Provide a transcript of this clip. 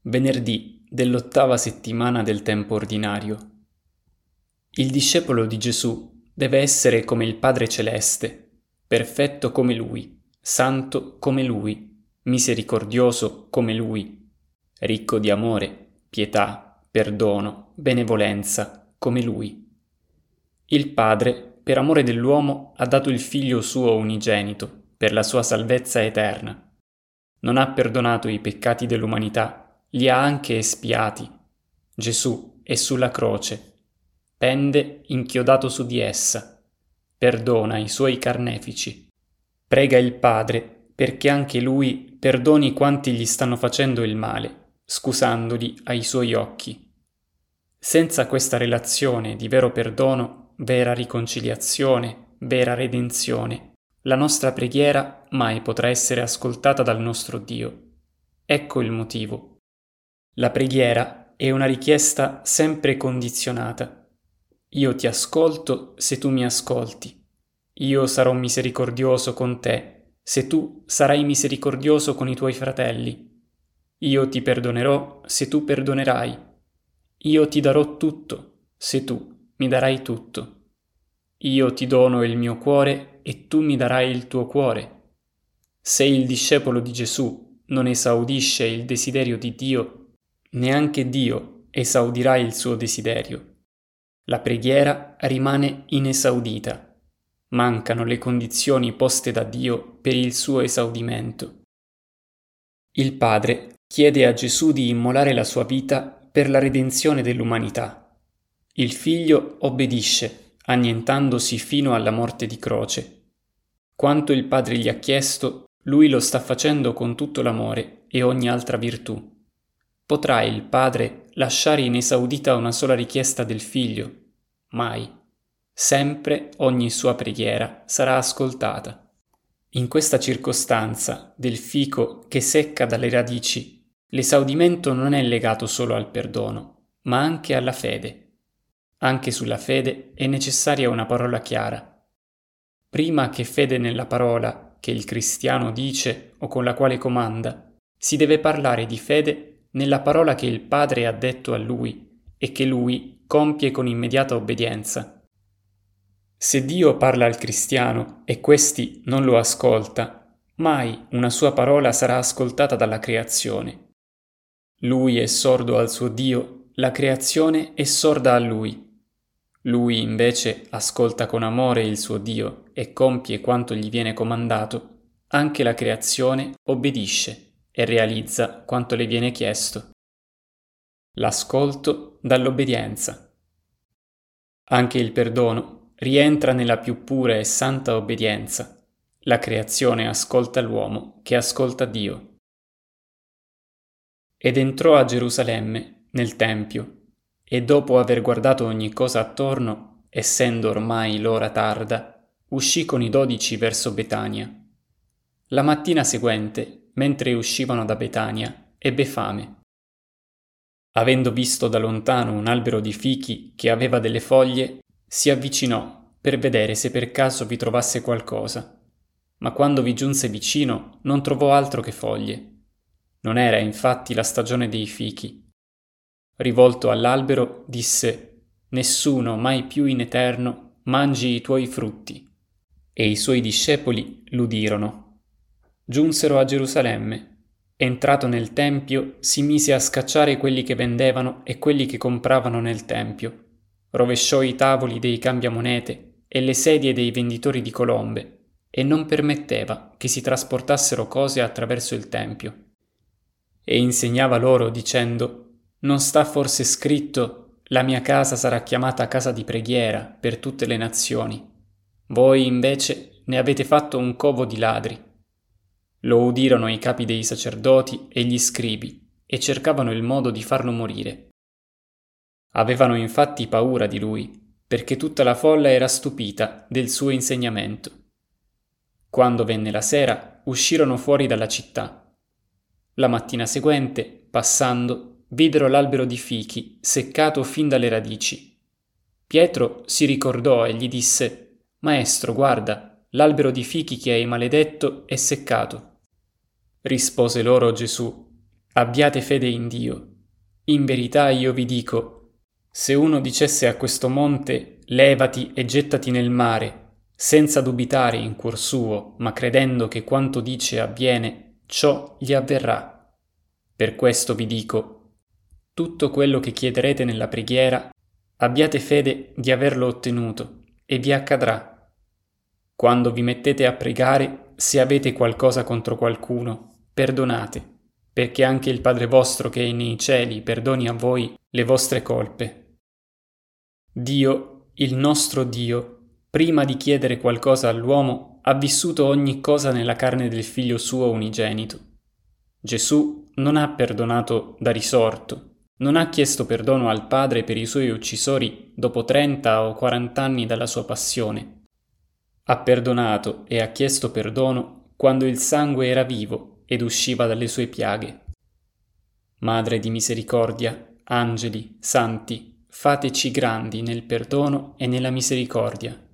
Venerdì dell'8ª settimana del tempo ordinario. Il discepolo di Gesù deve essere come il Padre Celeste, perfetto come Lui, santo come Lui, misericordioso come Lui, ricco di amore, pietà, perdono, benevolenza come Lui. Il Padre, per amore dell'uomo, ha dato il Figlio suo unigenito per la sua salvezza eterna. Non ha perdonato i peccati dell'umanità, li ha anche espiati. Gesù è sulla croce, pende inchiodato su di essa, perdona i suoi carnefici. Prega il Padre perché anche Lui perdoni quanti gli stanno facendo il male, scusandoli ai suoi occhi. Senza questa relazione di vero perdono, vera riconciliazione, vera redenzione, la nostra preghiera mai potrà essere ascoltata dal nostro Dio. Ecco il motivo. La preghiera è una richiesta sempre condizionata. Io ti ascolto se tu mi ascolti. Io sarò misericordioso con te se tu sarai misericordioso con i tuoi fratelli. Io ti perdonerò se tu perdonerai. Io ti darò tutto se tu mi darai tutto. Io ti dono il mio cuore e tu mi darai il tuo cuore. Se il discepolo di Gesù non esaudisce il desiderio di Dio, neanche Dio esaudirà il suo desiderio. La preghiera rimane inesaudita. Mancano le condizioni poste da Dio per il suo esaudimento. Il Padre chiede a Gesù di immolare la sua vita per la redenzione dell'umanità. Il Figlio obbedisce, annientandosi fino alla morte di croce. Quanto il Padre gli ha chiesto, Lui lo sta facendo con tutto l'amore e ogni altra virtù. Potrà il Padre lasciare inesaudita una sola richiesta del Figlio? Mai. Sempre ogni sua preghiera sarà ascoltata. In questa circostanza del fico che secca dalle radici, l'esaudimento non è legato solo al perdono, ma anche alla fede. Anche sulla fede è necessaria una parola chiara. Prima che fede nella parola che il cristiano dice o con la quale comanda, si deve parlare di fede nella parola che il Padre ha detto a lui e che lui compie con immediata obbedienza. Se Dio parla al cristiano e questi non lo ascolta, mai una sua parola sarà ascoltata dalla creazione. Lui è sordo al suo Dio, la creazione è sorda a lui. Lui invece ascolta con amore il suo Dio e compie quanto gli viene comandato, anche la creazione obbedisce e realizza quanto le viene chiesto. L'ascolto dall'obbedienza. Anche il perdono rientra nella più pura e santa obbedienza. La creazione ascolta l'uomo che ascolta Dio. Ed entrò a Gerusalemme, nel Tempio, e dopo aver guardato ogni cosa attorno, essendo ormai l'ora tarda, uscì con i 12 verso Betania. La mattina seguente, mentre uscivano da Betania, ebbe fame. Avendo visto da lontano un albero di fichi che aveva delle foglie, si avvicinò per vedere se per caso vi trovasse qualcosa. Ma quando vi giunse vicino non trovò altro che foglie. Non era infatti la stagione dei fichi. Rivolto all'albero, disse: «Nessuno mai più in eterno mangi i tuoi frutti». E i suoi discepoli l'udirono. Giunsero a Gerusalemme. Entrato nel Tempio, si mise a scacciare quelli che vendevano e quelli che compravano nel Tempio. Rovesciò i tavoli dei cambiamonete e le sedie dei venditori di colombe e non permetteva che si trasportassero cose attraverso il Tempio. E insegnava loro dicendo: «Non sta forse scritto: la mia casa sarà chiamata casa di preghiera per tutte le nazioni? Voi invece ne avete fatto un covo di ladri». Lo udirono i capi dei sacerdoti e gli scribi e cercavano il modo di farlo morire. Avevano infatti paura di lui, perché tutta la folla era stupita del suo insegnamento. Quando venne la sera, uscirono fuori dalla città. La mattina seguente, passando, videro l'albero di fichi seccato fin dalle radici. Pietro si ricordò e gli disse: «Maestro, guarda, l'albero di fichi che hai maledetto è seccato». Rispose loro Gesù: abbiate fede in Dio. In verità io vi dico, se uno dicesse a questo monte, levati e gettati nel mare, senza dubitare in cuor suo, ma credendo che quanto dice avviene, ciò gli avverrà. Per questo vi dico, tutto quello che chiederete nella preghiera, abbiate fede di averlo ottenuto, e vi accadrà. Quando vi mettete a pregare, se avete qualcosa contro qualcuno, perdonate, perché anche il Padre vostro che è nei cieli perdoni a voi le vostre colpe. Dio, il nostro Dio, prima di chiedere qualcosa all'uomo, ha vissuto ogni cosa nella carne del Figlio suo unigenito. Gesù non ha perdonato da risorto, non ha chiesto perdono al Padre per i suoi uccisori dopo 30 o 40 anni dalla sua passione. Ha perdonato e ha chiesto perdono quando il sangue era vivo ed usciva dalle sue piaghe. Madre di misericordia, angeli, santi, fateci grandi nel perdono e nella misericordia.